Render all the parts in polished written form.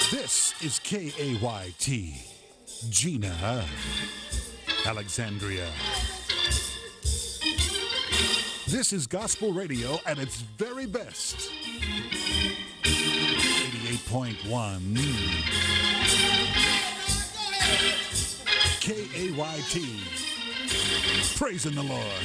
This is KAYT, Gina, Alexandria. This is gospel radio at its very best. 88.1 KAYT. Praising the Lord.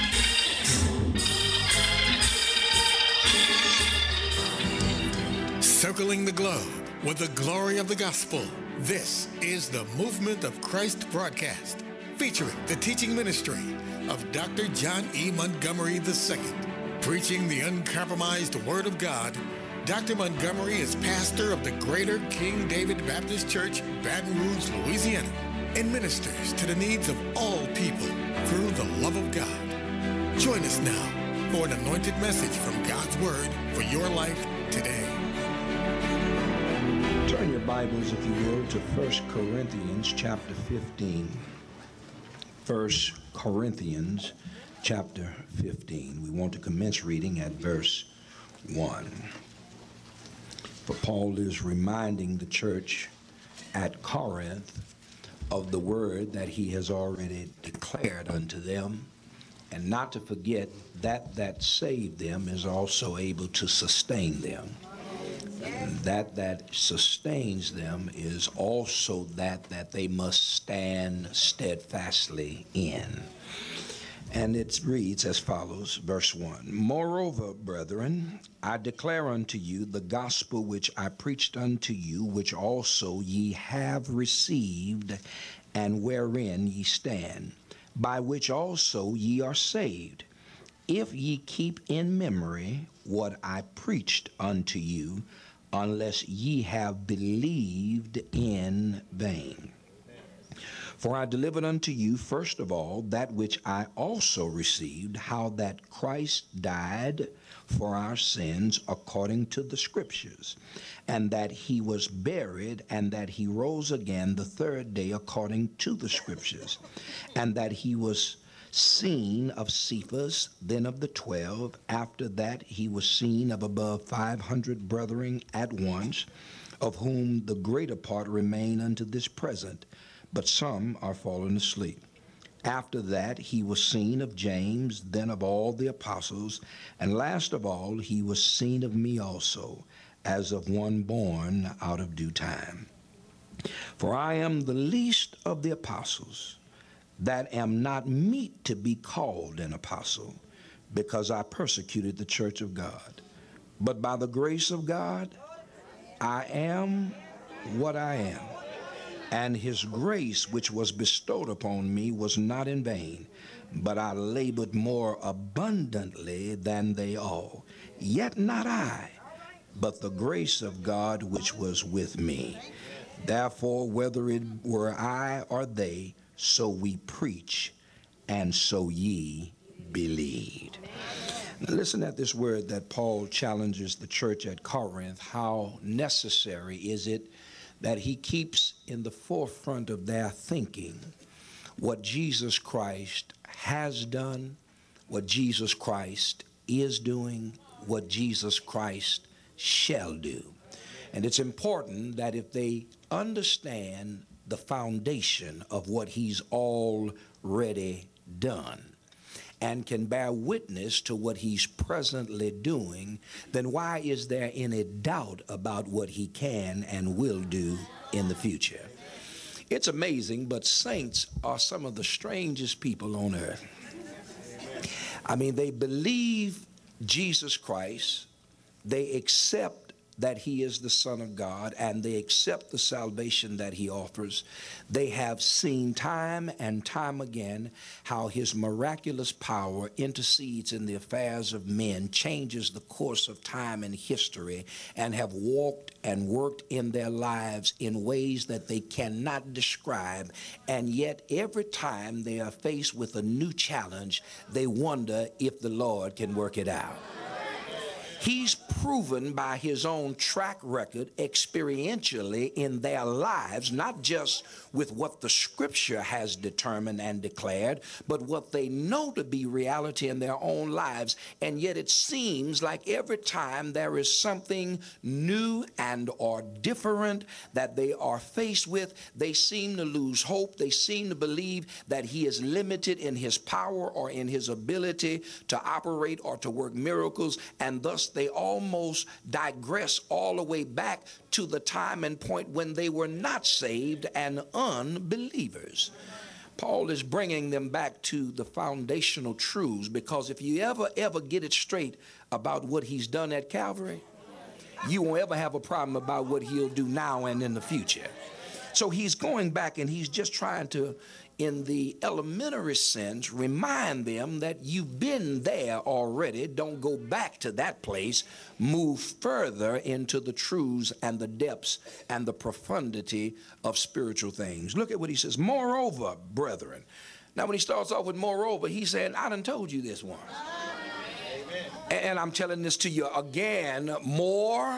Circling the globe with the glory of the gospel. This is the Movement of Christ broadcast, featuring the teaching ministry of Dr. John E. Montgomery II. Preaching the uncompromised Word of God, Dr. Montgomery is pastor of the Greater King David Baptist Church, Baton Rouge, Louisiana, and ministers to the needs of all people through the love of God. Join us now for an anointed message from God's Word for your life today. Turn your Bibles, if you will, to 1 Corinthians chapter 15. 1 Corinthians chapter 15. We want to commence reading at verse 1. For Paul is reminding the church at Corinth of the word that he has already declared unto them, and not to forget that saved them is also able to sustain them. And that sustains them is also that they must stand steadfastly in. And it reads as follows, verse 1. Moreover, brethren, I declare unto you the gospel which I preached unto you, which also ye have received, and wherein ye stand, by which also ye are saved, if ye keep in memory what I preached unto you, unless ye have believed in vain. For I delivered unto you first of all that which I also received, how that Christ died for our sins according to the Scriptures, and that he was buried, and that he rose again the third day according to the Scriptures, and that he was seen of Cephas, then of the 12. After that he was seen of above 500 brethren at once, of whom the greater part remain unto this present, but some are fallen asleep. After that he was seen of James, then of all the apostles, and last of all he was seen of me also, as of one born out of due time. For I am the least of the apostles, that am not meet to be called an apostle, because I persecuted the church of God. But by the grace of God, I am what I am. And his grace which was bestowed upon me was not in vain, but I labored more abundantly than they all. Yet not I, but the grace of God which was with me. Therefore, whether it were I or they, so we preach, and so ye believed. Now listen at this word that Paul challenges the church at Corinth. How necessary is it that he keeps in the forefront of their thinking what Jesus Christ has done, what Jesus Christ is doing, what Jesus Christ shall do. And it's important that if they understand the foundation of what he's already done and can bear witness to what he's presently doing, then why is there any doubt about what he can and will do in the future? It's amazing, but saints are some of the strangest people on earth. I mean, they believe Jesus Christ, they accept that he is the Son of God, and they accept the salvation that he offers. They have seen time and time again how his miraculous power intercedes in the affairs of men, changes the course of time and history, and have walked and worked in their lives in ways that they cannot describe. And yet every time they are faced with a new challenge, they wonder if the Lord can work it out. He's proven by his own track record experientially in their lives, not just with what the scripture has determined and declared, but what they know to be reality in their own lives. And yet it seems like every time there is something new and or different that they are faced with, they seem to lose hope. They seem to believe that he is limited in his power or in his ability to operate or to work miracles, and thus they almost digress all the way back to the time and point when they were not saved and unbelievers. Paul is bringing them back to the foundational truths, because if you ever get it straight about what he's done at Calvary, you won't ever have a problem about what he'll do now and in the future. So he's going back and he's just trying to, in the elementary sense, remind them that you've been there already. Don't go back to that place. Move further into the truths and the depths and the profundity of spiritual things. Look at what he says. Moreover, brethren. Now, when he starts off with moreover, he's saying, I done told you this once. And I'm telling this to you again, moreover.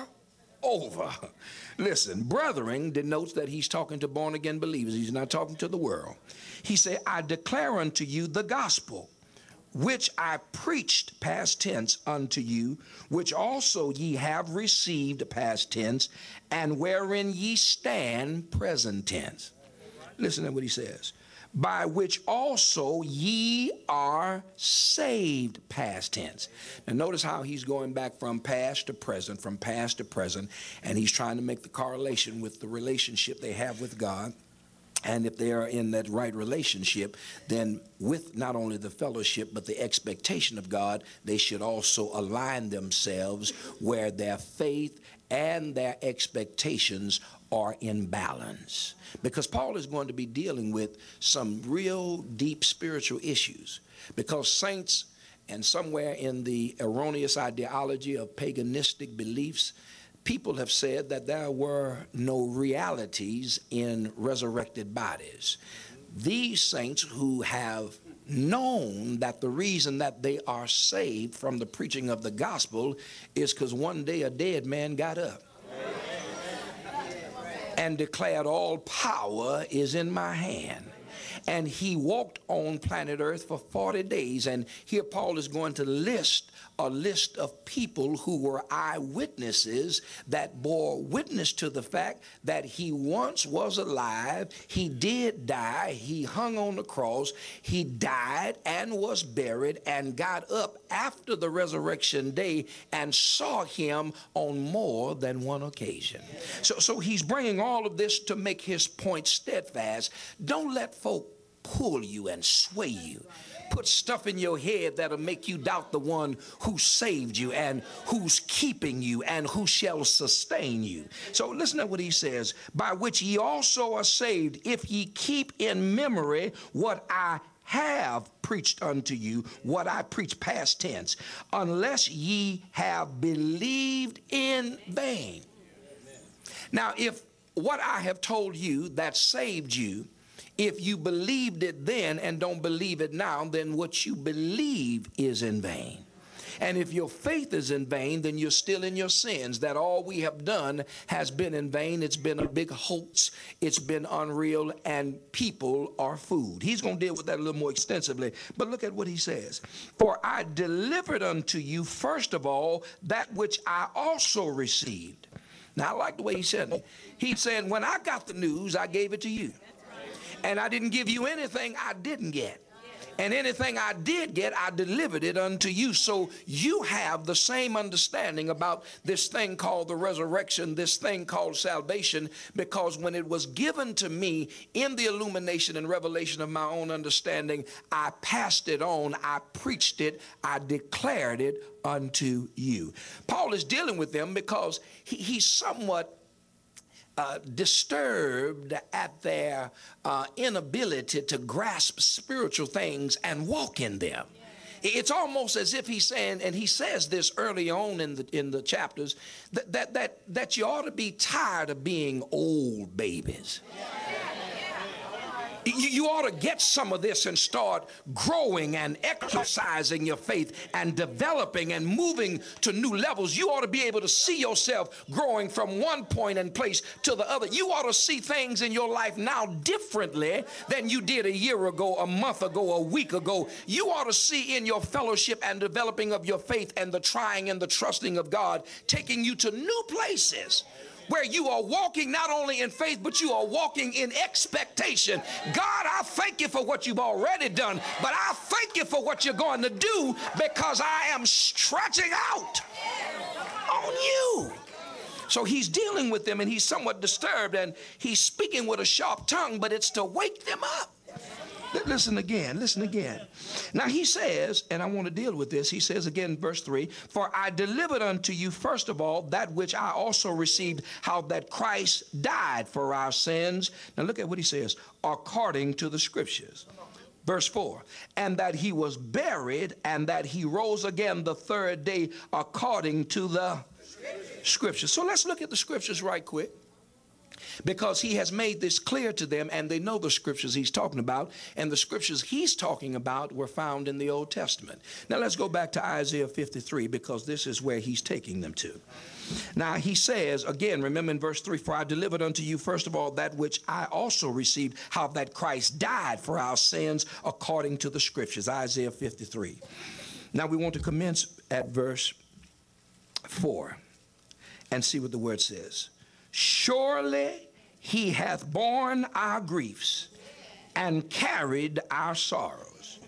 Listen, brethren denotes that he's talking to born again believers. He's not talking to the world. He said, I declare unto you the gospel, which I preached, past tense, unto you, which also ye have received, past tense, and wherein ye stand, present tense. Listen to what he says. By which also ye are saved, past tense. Now notice how he's going back from past to present, and he's trying to make the correlation with the relationship they have with God. And if they are in that right relationship, then with not only the fellowship but the expectation of God, they should also align themselves where their faith and their expectations are in balance. Because Paul is going to be dealing with some real deep spiritual issues. Because saints, and somewhere in the erroneous ideology of paganistic beliefs, people have said that there were no realities in resurrected bodies. These saints who have known that the reason that they are saved from the preaching of the gospel is because one day a dead man got up and declared, all power is in my hand. And he walked on planet Earth for 40 days. And here Paul is going to list a list of people who were eyewitnesses that bore witness to the fact that he once was alive, he did die, he hung on the cross, he died and was buried and got up after the resurrection day and saw him on more than one occasion. So he's bringing all of this to make his point steadfast. Don't let folk pull you and sway you. Put stuff in your head that'll make you doubt the one who saved you and who's keeping you and who shall sustain you. So listen to what he says. By which ye also are saved, if ye keep in memory what I have preached unto you, what I preach, past tense, unless ye have believed in vain. Now, if what I have told you that saved you, if you believed it then and don't believe it now, then what you believe is in vain. And if your faith is in vain, then you're still in your sins, that all we have done has been in vain. It's been a big hoax. It's been unreal, and people are fooled. He's going to deal with that a little more extensively. But look at what he says. For I delivered unto you, first of all, that which I also received. Now, I like the way he said it. He said, when I got the news, I gave it to you. And I didn't give you anything I didn't get. And anything I did get, I delivered it unto you. So you have the same understanding about this thing called the resurrection, this thing called salvation, because when it was given to me in the illumination and revelation of my own understanding, I passed it on, I preached it, I declared it unto you. Paul is dealing with them because he's somewhat disturbed at their inability to grasp spiritual things and walk in them. It's almost as if he's saying, and he says this early on in the chapters, that you ought to be tired of being old babies. You ought to get some of this and start growing and exercising your faith and developing and moving to new levels. You ought to be able to see yourself growing from one point and place to the other. You ought to see things in your life now differently than you did a year ago, a month ago, a week ago. You ought to see in your fellowship and developing of your faith and the trying and the trusting of God taking you to new places, where you are walking not only in faith, but you are walking in expectation. God, I thank you for what you've already done, but I thank you for what you're going to do, because I am stretching out on you. So he's dealing with them, and he's somewhat disturbed, and he's speaking with a sharp tongue, but it's to wake them up. Listen again, listen again. Now he says, and I want to deal with this, he says again, verse 3, for I delivered unto you first of all that which I also received, how that Christ died for our sins. Now look at what he says, according to the scriptures. Verse 4, and that he was buried, and that he rose again the third day according to the scriptures. So let's look at the scriptures right quick, because he has made this clear to them, and they know the scriptures he's talking about, and the scriptures he's talking about were found in the Old Testament. Now let's go back to Isaiah 53, because this is where he's taking them to. Now he says, again, remember in verse 3, for I delivered unto you first of all that which I also received, how that Christ died for our sins according to the scriptures. Isaiah 53. Now we want to commence at verse 4 and see what the word says. Surely he hath borne our griefs and carried our sorrows.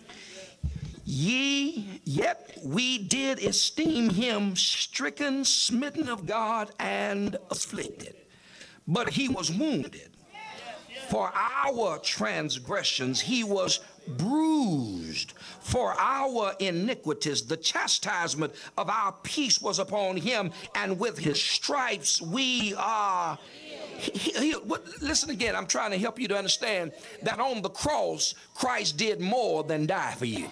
Yet we did esteem him stricken, smitten of God, and afflicted. But he was wounded for our transgressions, he was bruised for our iniquities. The chastisement of our peace was upon him, and with his stripes we are healed. Listen again, I'm trying to help you to understand that on the cross, Christ did more than die for you.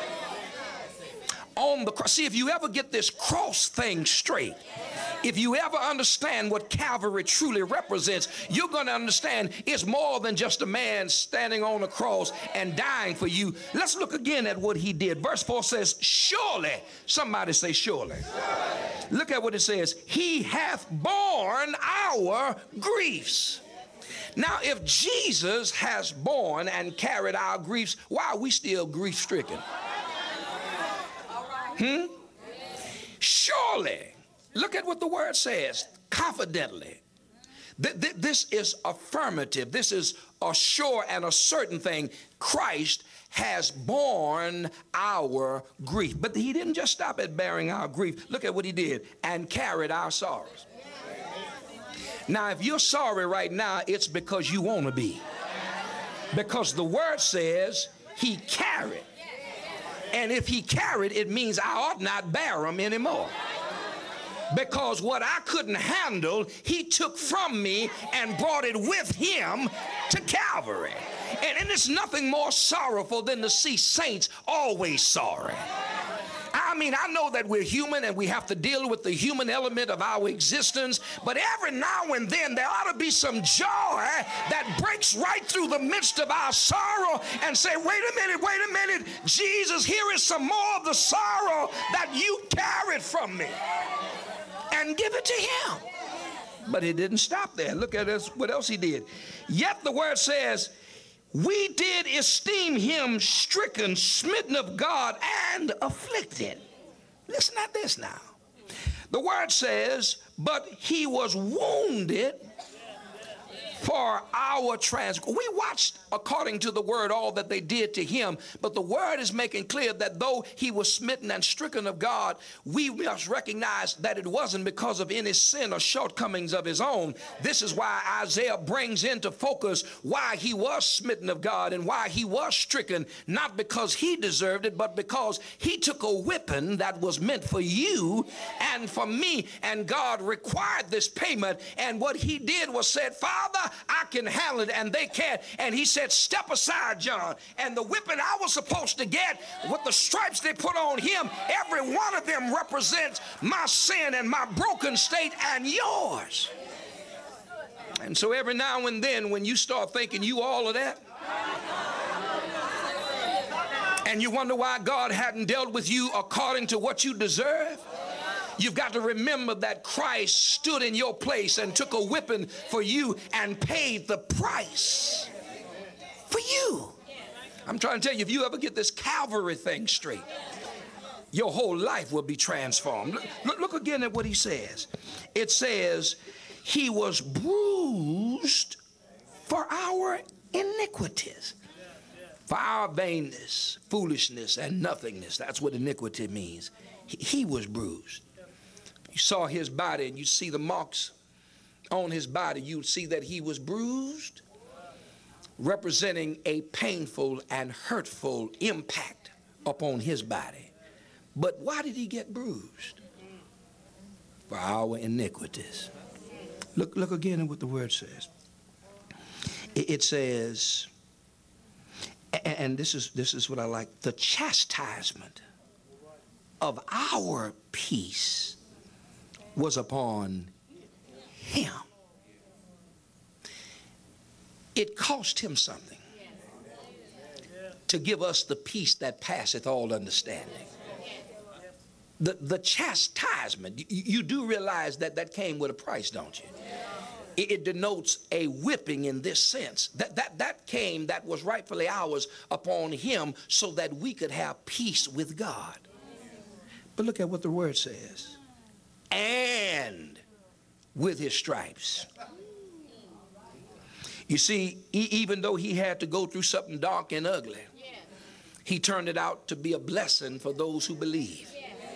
On the cross, see, if you ever get this cross thing straight, if you ever understand what Calvary truly represents, you're going to understand it's more than just a man standing on a cross and dying for you. Let's look again at what he did. Verse 4 says, surely, somebody say surely. Look at what it says. He hath borne our griefs. Now, if Jesus has borne and carried our griefs, why are we still grief-stricken? Surely. Look at what the word says, confidently. This is affirmative. This is a sure and a certain thing. Christ has borne our grief. But he didn't just stop at bearing our grief. Look at what he did, and carried our sorrows. Now, if you're sorry right now, it's because you want to be. Because the word says he carried. And if he carried, it means I ought not bear them anymore. Because what I couldn't handle, he took from me and brought it with him to Calvary. And it's nothing more sorrowful than to see saints always sorry. I mean, I know that we're human and we have to deal with the human element of our existence, but every now and then there ought to be some joy that breaks right through the midst of our sorrow and say, wait a minute, Jesus, here is some more of the sorrow that you carried from me. And give it to him. But it didn't stop there. Look at this, what else he did. Yet the word says, we did esteem him stricken, smitten of God, and afflicted. Listen at this now. The word says, but he was wounded for our transgression. We watched, according to the word, all that they did to him, but the word is making clear that though he was smitten and stricken of God, we must recognize that it wasn't because of any sin or shortcomings of his own. This is why Isaiah brings into focus why he was smitten of God and why he was stricken, not because he deserved it, but because he took a whipping that was meant for you and for me, and God required this payment. And what he did was said, Father, I can handle it and they can't. And he said, step aside, John. And the whipping I was supposed to get with the stripes they put on him, every one of them represents my sin and my broken state and yours. And so every now and then when you start thinking you all of that, And you wonder why God hadn't dealt with you according to what you deserve? You've got to remember that Christ stood in your place and took a whipping for you and paid the price for you. I'm trying to tell you, if you ever get this Calvary thing straight, your whole life will be transformed. Look again at what he says. It says, he was bruised for our iniquities, for our vainness, foolishness, and nothingness. That's what iniquity means. He was bruised. You saw his body and you see the marks on his body. You see that he was bruised, representing a painful and hurtful impact upon his body. But why did he get bruised? For our iniquities. Look again at what the word says. It says, and this is what I like, the chastisement of our peace was upon him. It cost him something to give us the peace that passeth all understanding. The chastisement, you do realize that came with a price, don't you? It denotes a whipping in this sense. That came, that was rightfully ours upon him so that we could have peace with God. But look at what the word says. And with his stripes. You see, even though he had to go through something dark and ugly, he turned it out to be a blessing for those who believe.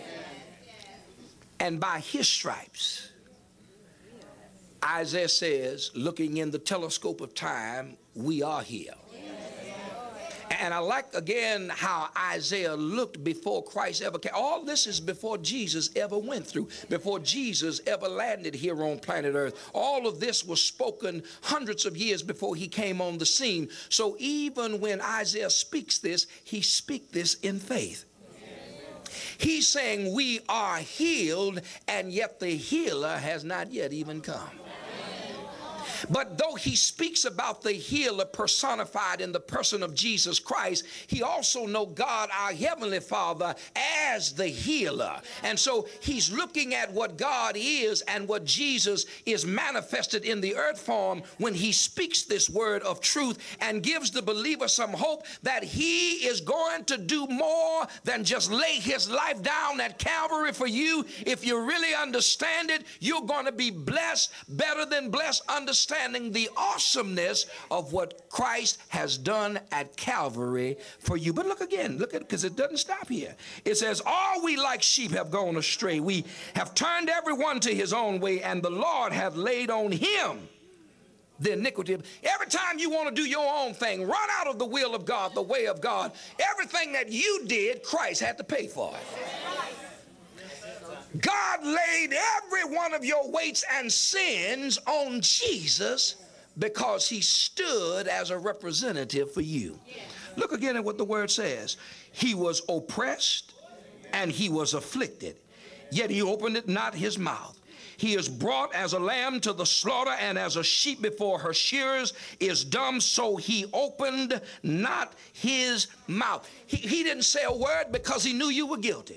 And by his stripes, Isaiah says, looking in the telescope of time, we are healed. And I like again how Isaiah looked before Christ ever came. All this is before Jesus ever went through, before Jesus ever landed here on planet Earth. All of this was spoken hundreds of years before he came on the scene. So even when Isaiah speaks this, he speaks this in faith. He's saying we are healed, and yet the healer has not yet even come. But though he speaks about the healer personified in the person of Jesus Christ, he also knows God, our Heavenly Father, as the healer. And so he's looking at what God is and what Jesus is manifested in the earth form when he speaks this word of truth and gives the believer some hope that he is going to do more than just lay his life down at Calvary for you. If you really understand it, you're going to be blessed, better than blessed, understanding the awesomeness of what Christ has done at Calvary for you. But look again, look at it, because it doesn't stop here. It says, all we like sheep have gone astray. We have turned everyone to his own way, and the Lord hath laid on him the iniquity. Every time you want to do your own thing, run out of the will of God, the way of God. Everything that you did, Christ had to pay for it. God laid every one of your weights and sins on Jesus because he stood as a representative for you. Look again at what the word says. He was oppressed and he was afflicted, yet he opened it not his mouth. He is brought as a lamb to the slaughter, and as a sheep before her shearers is dumb, so he opened not his mouth. He didn't say a word because he knew you were guilty.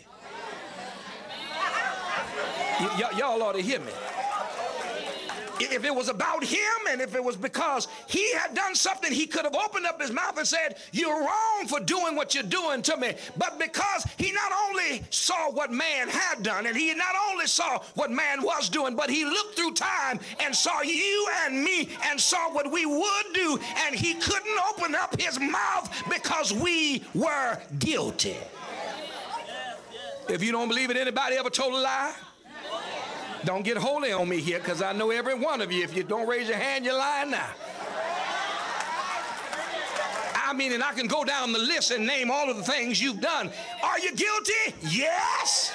Y'all ought to hear me. If it was about him, and if it was because he had done something, he could have opened up his mouth and said, you're wrong for doing what you're doing to me. But because he not only saw what man had done, and he not only saw what man was doing, but he looked through time and saw you and me and saw what we would do, and he couldn't open up his mouth because we were guilty. If you don't believe it, anybody ever told a lie? Don't get holy on me here, because I know every one of you. If you don't raise your hand, you're lying now. I mean, and I can go down the list and name all of the things you've done. Are you guilty? Yes.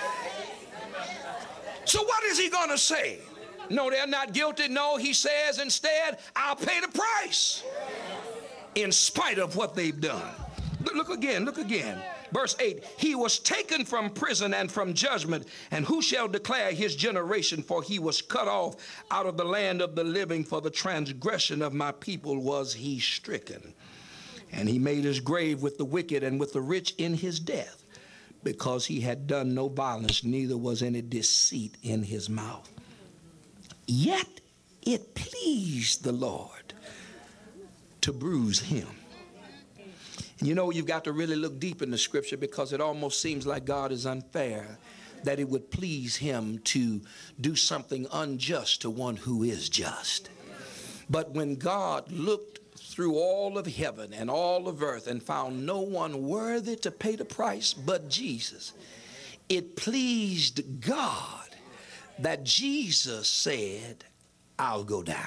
So what is he going to say? No, they're not guilty. No, he says instead, I'll pay the price in spite of what they've done. Look again, look again. Verse 8, he was taken from prison and from judgment, and who shall declare his generation? For he was cut off out of the land of the living, for the transgression of my people was he stricken. And he made his grave with the wicked and with the rich in his death, because he had done no violence, neither was any deceit in his mouth. Yet it pleased the Lord to bruise him. You know, you've got to really look deep in the scripture, because it almost seems like God is unfair, that it would please him to do something unjust to one who is just. But when God looked through all of heaven and all of earth and found no one worthy to pay the price but Jesus, it pleased God that Jesus said, I'll go down.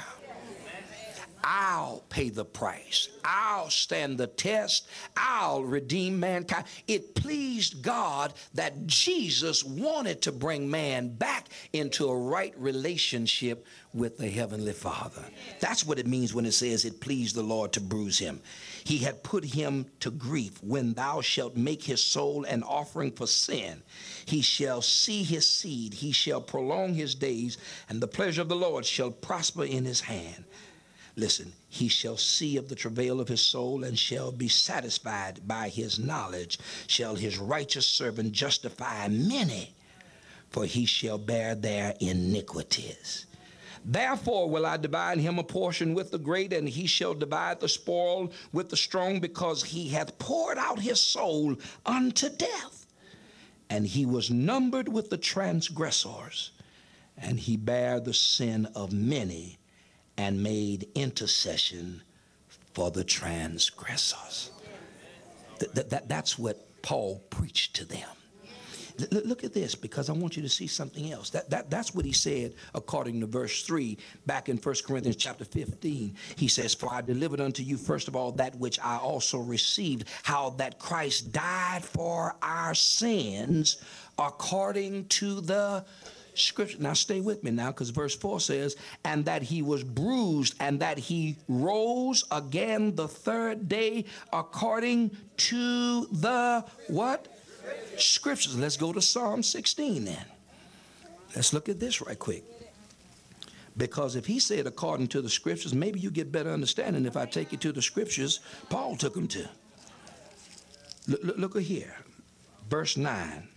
I'll pay the price. I'll stand the test. I'll redeem mankind. It pleased God that Jesus wanted to bring man back into a right relationship with the Heavenly Father. That's what it means when it says it pleased the Lord to bruise him. He had put him to grief. When thou shalt make his soul an offering for sin, he shall see his seed. He shall prolong his days, and the pleasure of the Lord shall prosper in his hand. Listen, he shall see of the travail of his soul, and shall be satisfied by his knowledge. Shall his righteous servant justify many, for he shall bear their iniquities. Therefore will I divide him a portion with the great, and he shall divide the spoil with the strong, because he hath poured out his soul unto death. And he was numbered with the transgressors, and he bare the sin of many, and made intercession for the transgressors. That's what Paul preached to them. Look at this, because I want you to see something else. That's what he said according to verse 3 back in 1 Corinthians chapter 15. He says, for I delivered unto you first of all that which I also received, how that Christ died for our sins according to the Scripture. Now stay with me now, because verse 4 says, and that he was bruised, and that he rose again the third day according to the what? Scriptures. Let's go to Psalm 16 then. Let's look at this right quick. Because if he said according to the Scriptures, maybe you get better understanding if I take you to the Scriptures Paul took them to. Look at here. Verse 9.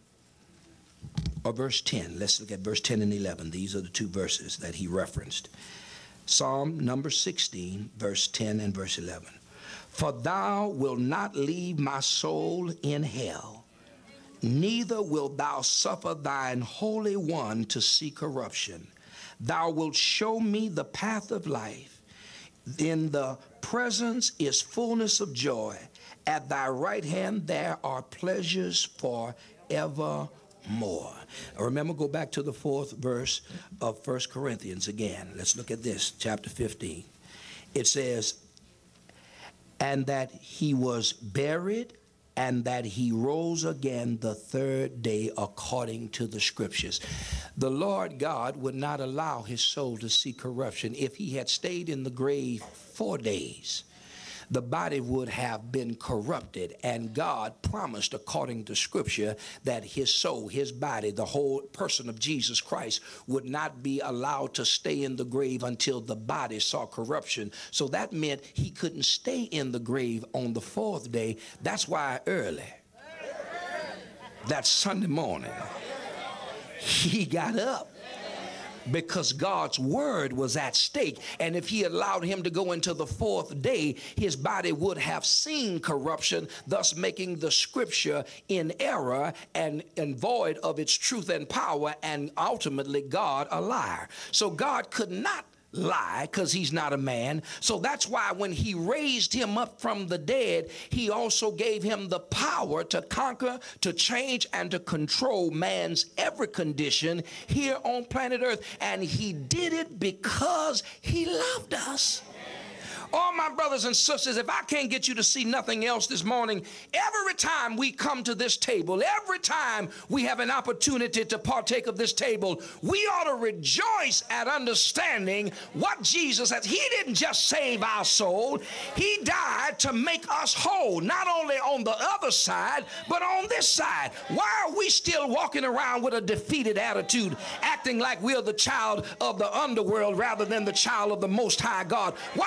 Or verse 10. Let's look at verse 10 and 11. These are the two verses that he referenced. Psalm number 16, verse 10 and verse 11. For thou wilt not leave my soul in hell, neither wilt thou suffer thine Holy One to see corruption. Thou wilt show me the path of life. In the presence is fullness of joy. At thy right hand there are pleasures forevermore. Remember, go back to the 4th verse of 1 Corinthians again. Let's look at this, chapter 15. It says, and that he was buried, and that he rose again the third day according to the Scriptures. The Lord God would not allow his soul to see corruption. If he had stayed in the grave 4 days, the body would have been corrupted, and God promised according to Scripture that his soul, his body, the whole person of Jesus Christ would not be allowed to stay in the grave until the body saw corruption. So that meant he couldn't stay in the grave on the 4th day. That's why early, that Sunday morning, he got up, because God's word was at stake. And if he allowed him to go into the 4th day, his body would have seen corruption, thus making the Scripture in error and void of its truth and power, and ultimately God a liar. So God could not lie, because he's not a man. So that's why when he raised him up from the dead, he also gave him the power to conquer, to change, and to control man's every condition here on planet Earth. And he did it because he loved us. Oh, my brothers and sisters, if I can't get you to see nothing else this morning, every time we come to this table, every time we have an opportunity to partake of this table, we ought to rejoice at understanding what Jesus has. He didn't just save our soul. He died to make us whole, not only on the other side, but on this side. Why are we still walking around with a defeated attitude, acting like we're the child of the underworld rather than the child of the Most High God? Why are we acting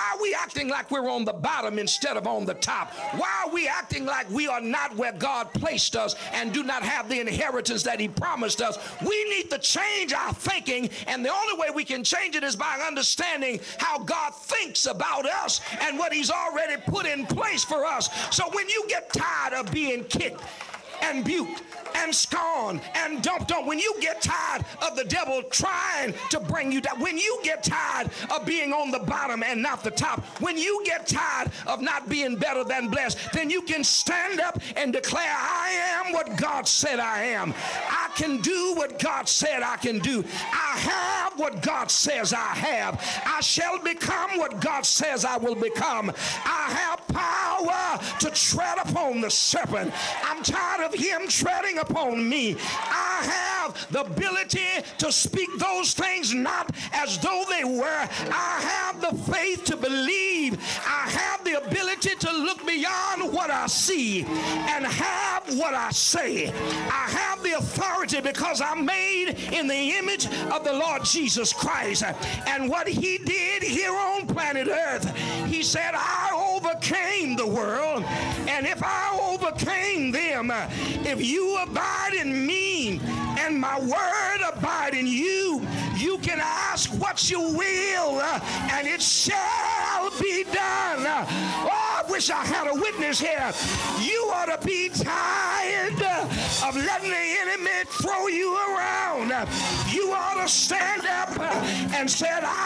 acting like we're on the bottom instead of on the top? Why are we acting like we are not where God placed us and do not have the inheritance that he promised us? We need to change our thinking, and the only way we can change it is by understanding how God thinks about us and what he's already put in place for us. So when you get tired of being kicked and buked and scorned and dumped on, when you get tired of the devil trying to bring you down, when you get tired of being on the bottom and not the top, when you get tired of not being better than blessed, then you can stand up and declare, I am what God said I am. I can do what God said I can do. I have what God says I have. I shall become what God says I will become. I have power to tread upon the serpent. I'm tired of him treading upon me. I have the ability to speak those things not as though they were. I have the faith to believe. I have the ability to look beyond what I see and have what I say. I have the authority because I'm made in the image of the Lord Jesus Christ. And what he did here on planet Earth, he said, I overcame the world. And if I overcame them, if you abide in me and my word abide in you, you can ask what you will and it shall be done. Oh, I wish I had a witness here. You ought to be tired of letting the enemy throw you around. You ought to stand up and say,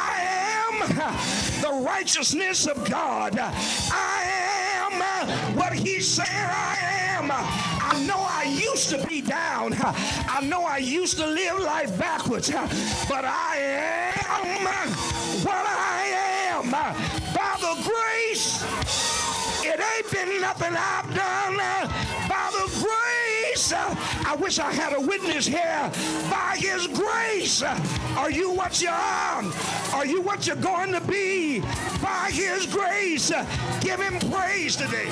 I am the righteousness of God. I am what he said I am. I know I used to be down. I know I used to live life backwards, but I am what I am by the grace. It ain't been nothing I've done. By the grace, I wish I had a witness here. By his grace, are you what you are? Are you what you're going to be? By his grace, give him praise today.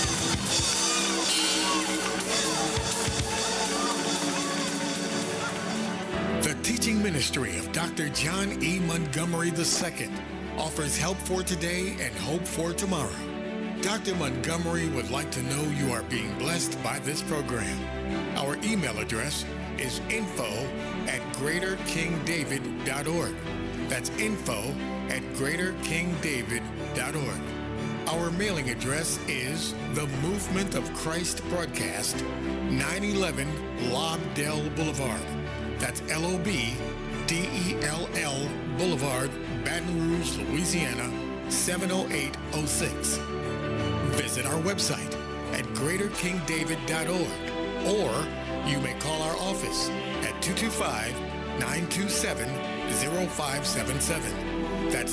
The teaching ministry of Dr. John E. Montgomery II offers help for today and hope for tomorrow. Dr. Montgomery would like to know you are being blessed by this program. Our email address is info@greaterkingdavid.org. That's info@greaterkingdavid.org. Our mailing address is The Movement of Christ Broadcast, 911 Lobdell Boulevard. That's Lobdell Boulevard, Baton Rouge, Louisiana, 70806. Visit our website at greaterkingdavid.org, or you may call our office at 225-927-0577. That's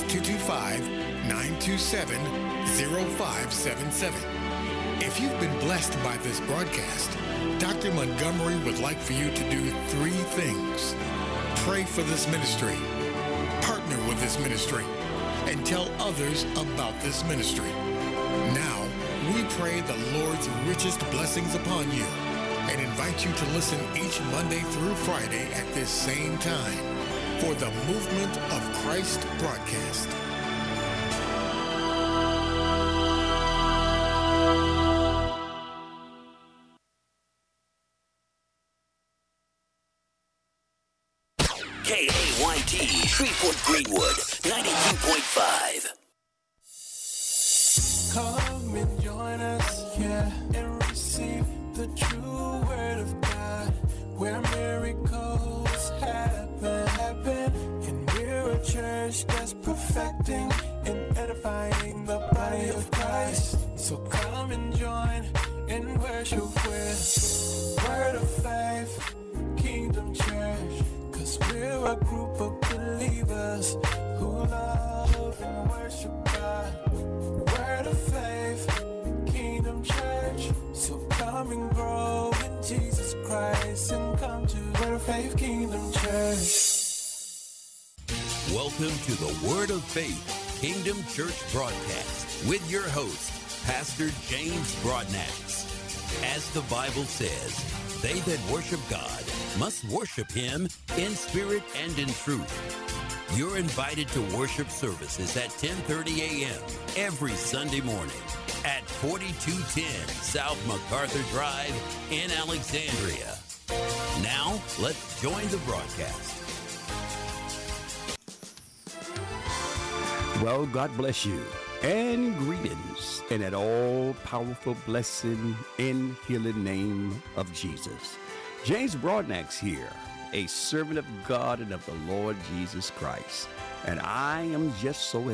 225-927-0577. If you've been blessed by this broadcast, Dr. Montgomery would like for you to do three things. Pray for this ministry, partner with this ministry, and tell others about this ministry. Now, we pray the Lord's richest blessings upon you and invite you to listen each Monday through Friday at this same time for the Movement of Christ broadcast. KAYT, Shreveport Greenwood, 92.5. Come and join us, yeah, and receive the true word of God, where miracles happen, and we're a church that's perfecting and edifying the body of Christ. So come and join and worship with Word of Faith, Kingdom Church, 'cause we're a group of believers who love and worship God. Word of Faith, Kingdom Church. So come and grow in Jesus Christ and come to Word of Faith, Kingdom Church. Welcome to the Word of Faith Kingdom Church broadcast with your host, Pastor James Broadnax. As the Bible says, they that worship God must worship him in spirit and in truth. You're invited to worship services at 10:30 a.m. every Sunday morning at 4210 South MacArthur Drive in Alexandria. Now, let's join the broadcast. Well, God bless you and greetings in that all-powerful, blessing, and healing name of Jesus. James Broadnax here, a servant of God and of the Lord Jesus Christ. And I am just so